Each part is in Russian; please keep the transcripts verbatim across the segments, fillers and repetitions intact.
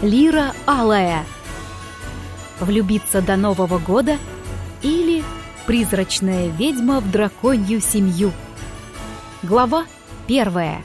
Лира алая. Влюбиться до Нового года или призрачная ведьма в драконью семью. Глава первая.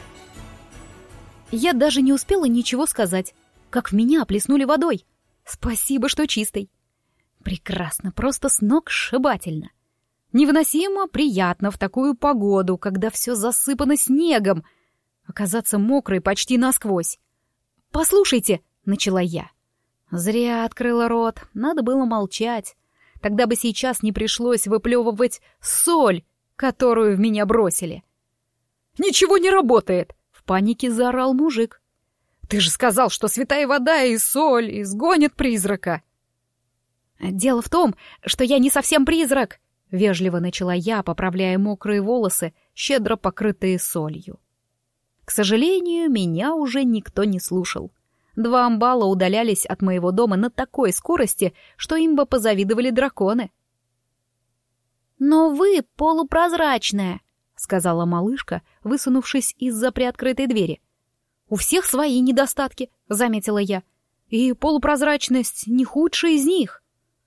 Я даже не успела ничего сказать, как в меня плеснули водой. Спасибо, что чистой. Прекрасно, просто сногсшибательно. Невыносимо приятно в такую погоду, когда все засыпано снегом, оказаться мокрой почти насквозь. «Послушайте», — начала я. Зря открыла рот, надо было молчать. Тогда бы сейчас не пришлось выплевывать соль, которую в меня бросили. «Ничего не работает!» — в панике заорал мужик. «Ты же сказал, что святая вода и соль изгонят призрака!» «Дело в том, что я не совсем призрак!» — вежливо начала я, поправляя мокрые волосы, щедро покрытые солью. К сожалению, меня уже никто не слушал. Два амбала удалялись от моего дома на такой скорости, что им бы позавидовали драконы. «Но вы полупрозрачная», — сказала малышка, высунувшись из-за приоткрытой двери. «У всех свои недостатки», — заметила я, — «и полупрозрачность не худшая из них».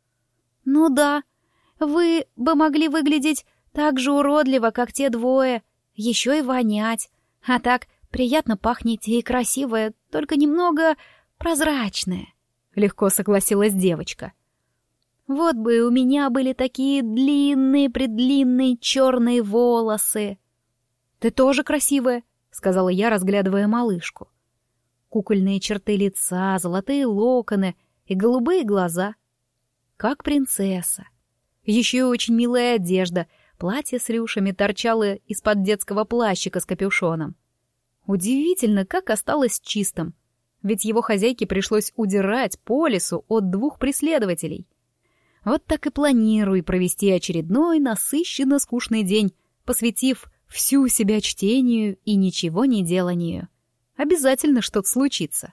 «Ну да, вы бы могли выглядеть так же уродливо, как те двое, еще и вонять, а так приятно пахнете и красивая, только немного прозрачная», — легко согласилась девочка. «Вот бы у меня были такие длинные-предлинные черные волосы». «Ты тоже красивая», — сказала я, разглядывая малышку. Кукольные черты лица, золотые локоны и голубые глаза. Как принцесса. Еще и очень милая одежда, платье с рюшами торчало из-под детского плащика с капюшоном. Удивительно, как осталось чистым, ведь его хозяйке пришлось удирать по лесу от двух преследователей. Вот так и планирую провести очередной насыщенно скучный день, посвятив всю себя чтению и ничего не деланию. Обязательно что-то случится.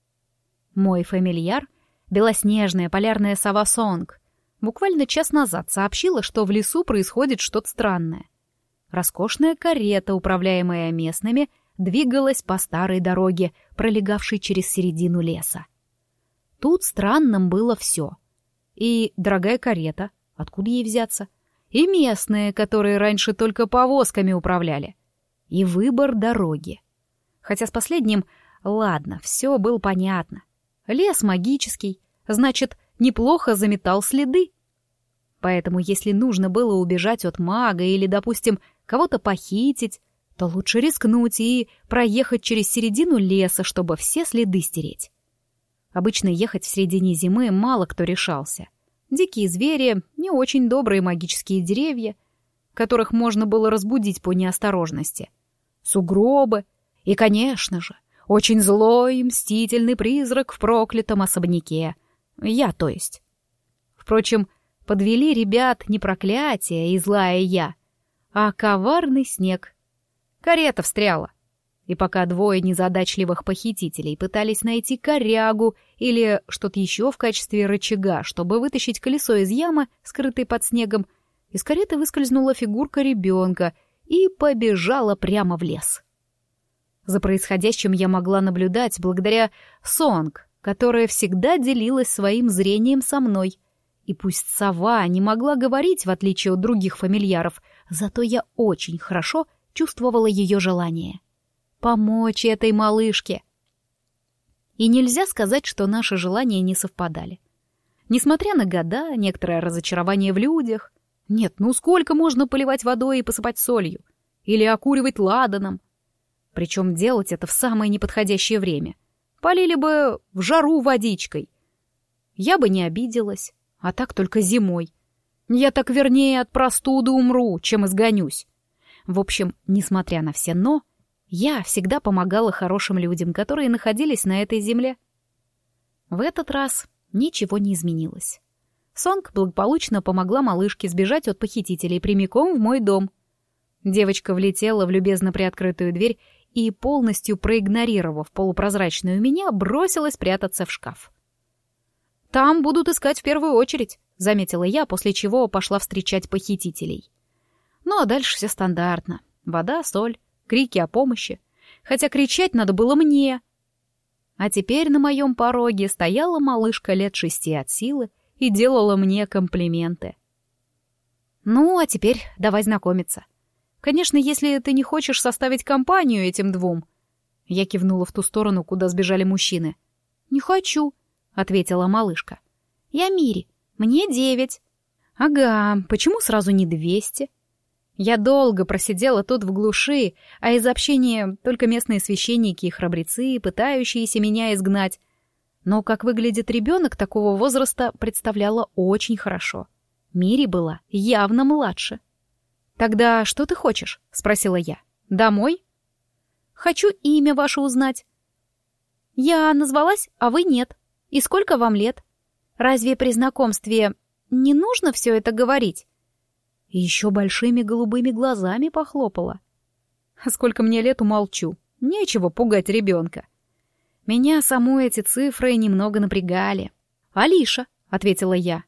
Мой фамильяр, белоснежная полярная сова Сонг, буквально час назад сообщила, что в лесу происходит что-то странное. Роскошная карета, управляемая местными, двигалась по старой дороге, пролегавшей через середину леса. Тут странным было все. И дорогая карета, откуда ей взяться, и местные, которые раньше только повозками управляли, и выбор дороги. Хотя с последним, ладно, все было понятно. Лес магический, значит, неплохо заметал следы. Поэтому, если нужно было убежать от мага или, допустим, кого-то похитить, то лучше рискнуть и проехать через середину леса, чтобы все следы стереть. Обычно ехать в середине зимы мало кто решался. Дикие звери, не очень добрые магические деревья, которых можно было разбудить по неосторожности, сугробы и, конечно же, очень злой и мстительный призрак в проклятом особняке. Я, то есть. Впрочем, подвели ребят не проклятие и злая я, а коварный снег. Карета встряла. И пока двое незадачливых похитителей пытались найти корягу или что-то еще в качестве рычага, чтобы вытащить колесо из ямы, скрытой под снегом, из кареты выскользнула фигурка ребенка и побежала прямо в лес. За происходящим я могла наблюдать благодаря Сонг, которая всегда делилась своим зрением со мной. И пусть сова не могла говорить, в отличие от других фамильяров, зато я очень хорошо чувствовала ее желание помочь этой малышке. И нельзя сказать, что наши желания не совпадали. Несмотря на года, некоторое разочарование в людях. Нет, ну сколько можно поливать водой и посыпать солью? Или окуривать ладаном? Причем делать это в самое неподходящее время. Полили бы в жару водичкой. Я бы не обиделась, а так только зимой. Я так вернее от простуды умру, чем изгонюсь. В общем, несмотря на все «но», я всегда помогала хорошим людям, которые находились на этой земле. В этот раз ничего не изменилось. Сонг благополучно помогла малышке сбежать от похитителей прямиком в мой дом. Девочка влетела в любезно приоткрытую дверь и, полностью проигнорировав полупрозрачную меня, бросилась прятаться в шкаф. «Там будут искать в первую очередь», — заметила я, после чего пошла встречать похитителей. Ну а дальше все стандартно. Вода, соль, крики о помощи. Хотя кричать надо было мне. А теперь на моем пороге стояла малышка лет шести от силы и делала мне комплименты. Ну, а теперь давай знакомиться. Конечно, если ты не хочешь составить компанию этим двум. Я кивнула в ту сторону, куда сбежали мужчины. Не хочу, ответила малышка. Я Мири, мне девять. Ага, почему сразу не двести? Я долго просидела тут в глуши, а из общения только местные священники и храбрецы, пытающиеся меня изгнать. Но как выглядит ребенок такого возраста, представляла очень хорошо. Мири была явно младше. «Тогда что ты хочешь?» — спросила я. «Домой?» «Хочу имя ваше узнать». «Я назвалась, а вы нет. И сколько вам лет? Разве при знакомстве не нужно все это говорить?» И еще большими голубыми глазами похлопала. А сколько мне лет, умолчу. Нечего пугать ребенка. Меня саму эти цифры немного напрягали. «Алиша», — ответила я.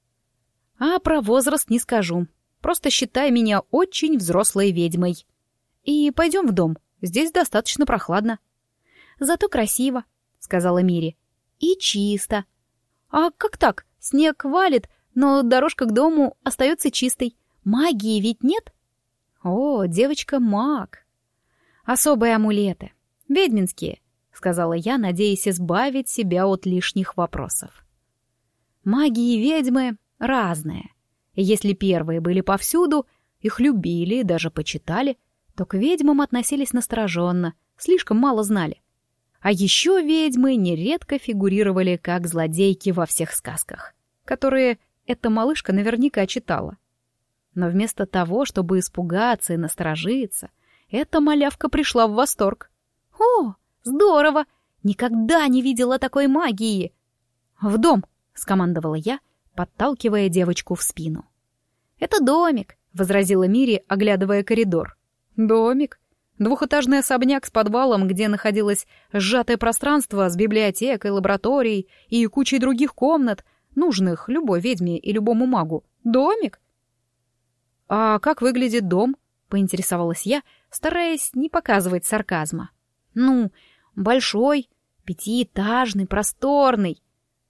«А про возраст не скажу. Просто считай меня очень взрослой ведьмой. И пойдем в дом. Здесь достаточно прохладно». «Зато красиво», — сказала Мири. «И чисто». «А как так? Снег валит, но дорожка к дому остается чистой. Магии ведь нет?» «О, девочка-маг. Особые амулеты. Ведьминские», — сказала я, надеясь избавить себя от лишних вопросов. Маги и ведьмы разные. И если первые были повсюду, их любили и даже почитали, то к ведьмам относились настороженно, слишком мало знали. А еще ведьмы нередко фигурировали как злодейки во всех сказках, которые эта малышка наверняка читала. Но вместо того, чтобы испугаться и насторожиться, эта малявка пришла в восторг. «О, здорово! Никогда не видела такой магии!» «В дом!» — скомандовала я, подталкивая девочку в спину. «Это домик!» — возразила Мири, оглядывая коридор. «Домик? Двухэтажный особняк с подвалом, где находилось сжатое пространство с библиотекой, лабораторией и кучей других комнат, нужных любой ведьме и любому магу. Домик?» «А как выглядит дом?» — поинтересовалась я, стараясь не показывать сарказма. «Ну, большой, пятиэтажный, просторный.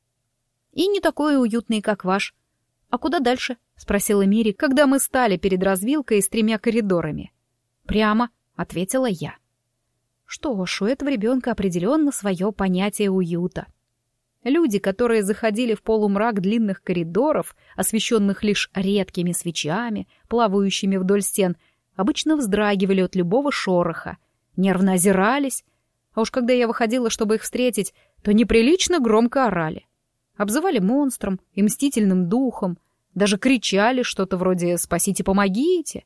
И не такой уютный, как ваш. А куда дальше?» — спросила Мири, когда мы стали перед развилкой с тремя коридорами. «Прямо», — ответила я. Что ж, у этого ребенка определенно свое понятие уюта. Люди, которые заходили в полумрак длинных коридоров, освещенных лишь редкими свечами, плавающими вдоль стен, обычно вздрагивали от любого шороха, нервно озирались, а уж когда я выходила, чтобы их встретить, то неприлично громко орали. Обзывали монстром и мстительным духом, даже кричали что-то вроде «спасите, помогите».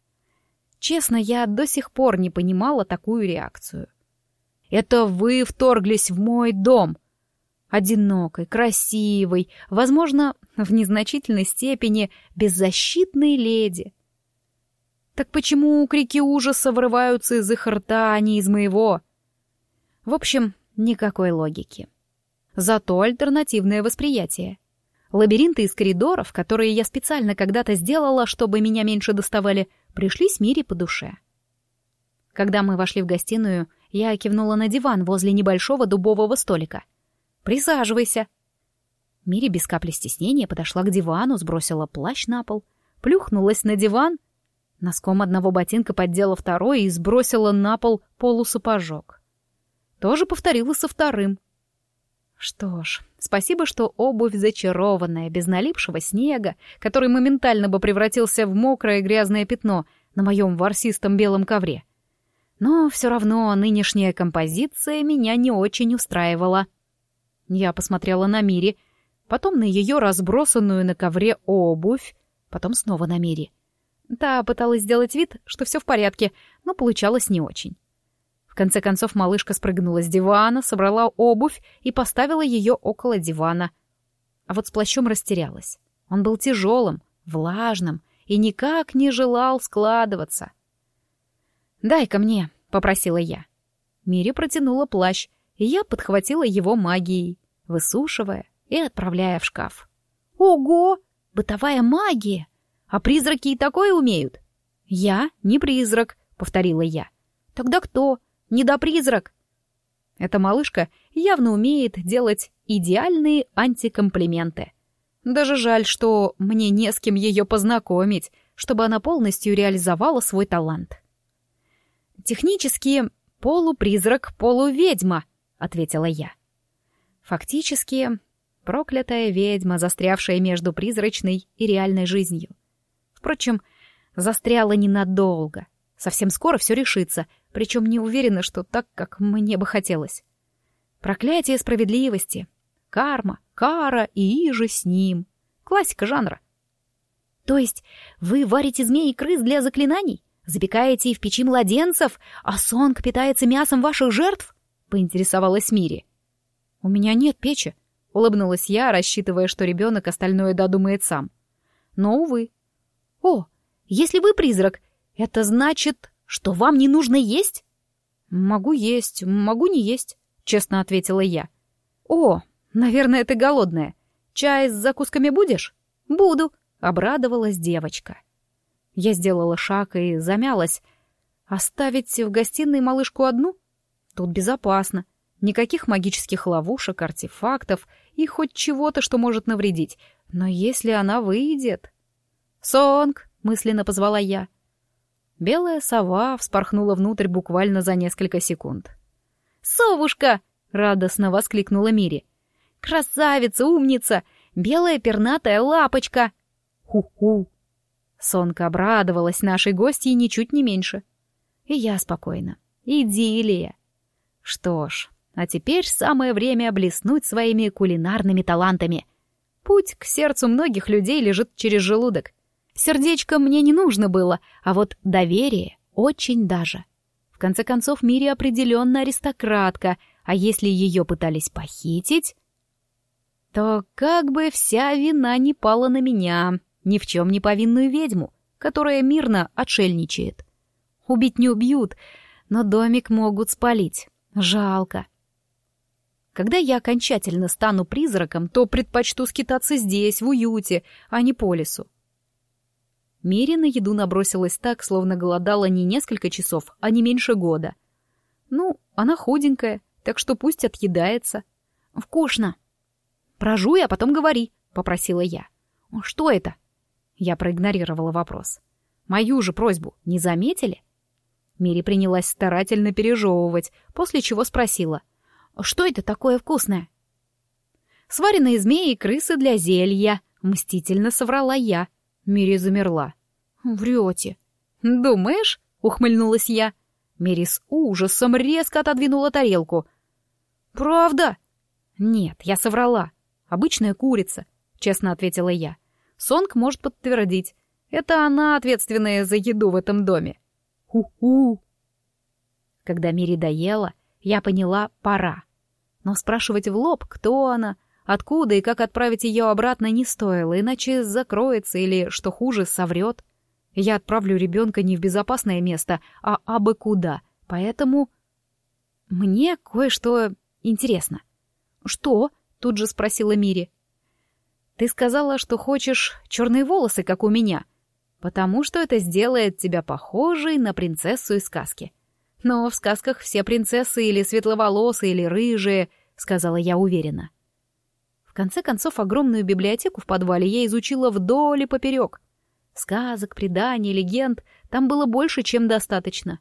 Честно, я до сих пор не понимала такую реакцию. «Это вы вторглись в мой дом!» Одинокой, красивой, возможно, в незначительной степени беззащитной леди. Так почему крики ужаса вырываются из их рта, а не из моего? В общем, никакой логики. Зато альтернативное восприятие. Лабиринты из коридоров, которые я специально когда-то сделала, чтобы меня меньше доставали, пришлись Мире по душе. Когда мы вошли в гостиную, я кивнула на диван возле небольшого дубового столика. «Присаживайся». Мири без капли стеснения подошла к дивану, сбросила плащ на пол, плюхнулась на диван, носком одного ботинка поддела второй и сбросила на пол полусапожок. Тоже повторила со вторым. Что ж, спасибо, что обувь зачарованная, без налипшего снега, который моментально бы превратился в мокрое грязное пятно на моем ворсистом белом ковре. Но все равно нынешняя композиция меня не очень устраивала. Я посмотрела на Мири, потом на ее разбросанную на ковре обувь, потом снова на Мири. Та пыталась сделать вид, что все в порядке, но получалось не очень. В конце концов малышка спрыгнула с дивана, собрала обувь и поставила ее около дивана. А вот с плащом растерялась. Он был тяжелым, влажным и никак не желал складываться. «Дай-ка мне», — попросила я. Мири протянула плащ, и я подхватила его магией, высушивая и отправляя в шкаф. «Ого! Бытовая магия! А призраки и такое умеют?» «Я не призрак», — повторила я. «Тогда кто? Недопризрак?» Эта малышка явно умеет делать идеальные антикомплименты. Даже жаль, что мне не с кем ее познакомить, чтобы она полностью реализовала свой талант. «Технически полупризрак, полуведьма», — ответила я. Фактически, проклятая ведьма, застрявшая между призрачной и реальной жизнью. Впрочем, застряла ненадолго. Совсем скоро все решится, причем не уверена, что так, как мне бы хотелось. Проклятие справедливости, карма, кара и иже с ним. Классика жанра. То есть вы варите змей и крыс для заклинаний? Запекаете в печи младенцев, а Сонг питается мясом ваших жертв? Поинтересовалась Мири. У меня нет печи, улыбнулась я, рассчитывая, что ребенок остальное додумает сам. Но, увы. О, если вы призрак, это значит, что вам не нужно есть? Могу есть, могу не есть, честно ответила я. О, наверное, ты голодная. Чай с закусками будешь? Буду, обрадовалась девочка. Я сделала шаг и замялась. Оставить в гостиной малышку одну? Тут безопасно. Никаких магических ловушек, артефактов и хоть чего-то, что может навредить. Но если она выйдет... «Сонг!» — мысленно позвала я. Белая сова вспорхнула внутрь буквально за несколько секунд. «Совушка!» — радостно воскликнула Мири. «Красавица, умница! Белая пернатая лапочка!» «Ху-ху!» Сонг обрадовалась нашей гостье ничуть не меньше. И я спокойна. Идиллия. Что ж, а теперь самое время блеснуть своими кулинарными талантами. Путь к сердцу многих людей лежит через желудок. Сердечко мне не нужно было, а вот доверие очень даже. В конце концов, Мири определенно аристократка, а если ее пытались похитить, то как бы вся вина не пала на меня, ни в чем не повинную ведьму, которая мирно отшельничает. Убить не убьют, но домик могут спалить. Жалко. Когда я окончательно стану призраком, то предпочту скитаться здесь, в уюте, а не по лесу. Мири на еду набросилась так, словно голодала не несколько часов, а не меньше года. Ну, она худенькая, так что пусть отъедается. Вкусно. Прожуй, а потом говори, попросила я. Что это? Я проигнорировала вопрос. Мою же просьбу не заметили? Мири принялась старательно пережевывать, после чего спросила. Что это такое вкусное? Сваренные змеи и крысы для зелья, мстительно соврала я. Мири замерла. Врете. Думаешь? Ухмыльнулась я. Мири с ужасом резко отодвинула тарелку. Правда? Нет, я соврала. Обычная курица, честно ответила я. Сонг может подтвердить. Это она ответственная за еду в этом доме. Ху-ху. Когда Мири доела, я поняла, пора. Но спрашивать в лоб, кто она, откуда и как отправить ее обратно, не стоило, иначе закроется или, что хуже, соврет. Я отправлю ребенка не в безопасное место, а абы куда, поэтому... Мне кое-что интересно. «Что?» — тут же спросила Мири. «Ты сказала, что хочешь черные волосы, как у меня, потому что это сделает тебя похожей на принцессу из сказки. Но в сказках все принцессы или светловолосые, или рыжие», — сказала я уверенно. В конце концов, огромную библиотеку в подвале я изучила вдоль и поперек. Сказок, преданий, легенд там было больше, чем достаточно.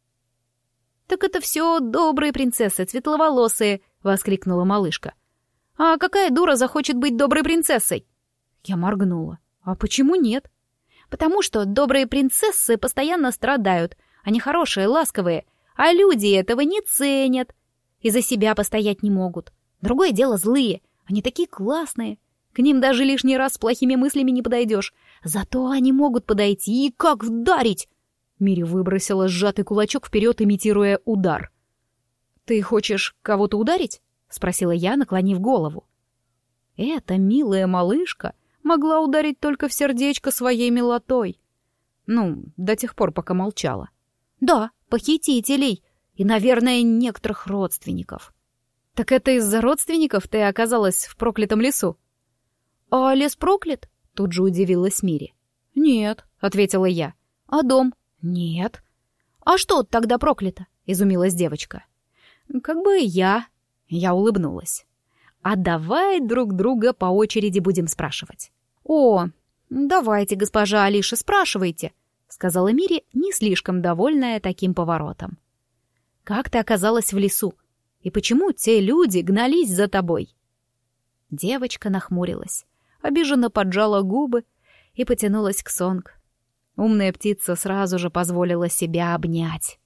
«Так это все добрые принцессы, светловолосые», — воскликнула малышка. «А какая дура захочет быть доброй принцессой?» Я моргнула. «А почему нет?» «Потому что добрые принцессы постоянно страдают. Они хорошие, ласковые, а люди этого не ценят. И за себя постоять не могут. Другое дело злые. Они такие классные. К ним даже лишний раз с плохими мыслями не подойдешь. Зато они могут подойти и как вдарить!» Мири выбросила сжатый кулачок вперед, имитируя удар. «Ты хочешь кого-то ударить?» — спросила я, наклонив голову. Эта милая малышка могла ударить только в сердечко своей милотой. Ну, до тех пор, пока молчала. «Да, похитителей и, наверное, некоторых родственников». «Так это из-за родственников ты оказалась в проклятом лесу?» «А лес проклят?» — тут же удивилась Мири. «Нет», — ответила я. «А дом?» «Нет». «А что тогда проклято?» — изумилась девочка. Как бы и я. Я улыбнулась. А давай друг друга по очереди будем спрашивать. О, давайте, госпожа Алиша, спрашивайте, сказала Мири, не слишком довольная таким поворотом. Как ты оказалась в лесу? И почему те люди гнались за тобой? Девочка нахмурилась, обиженно поджала губы и потянулась к Сонг. Умная птица сразу же позволила себя обнять.